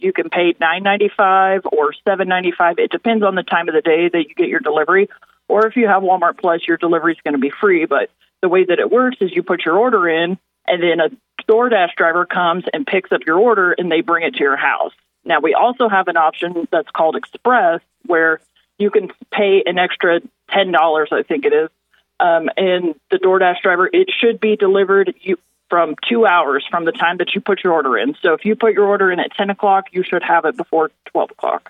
you can pay $9.95 or $7.95. It depends on the time of the day that you get your delivery. Or if you have Walmart Plus, your delivery is going to be free. But the way that it works is you put your order in, and then a DoorDash driver comes and picks up your order, and they bring it to your house. Now, we also have an option that's called Express, where you can pay an extra $10, I think it is. And the DoorDash driver, it should be delivered from 2 hours from the time that you put your order in. So if you put your order in at 10 o'clock, you should have it before 12 o'clock.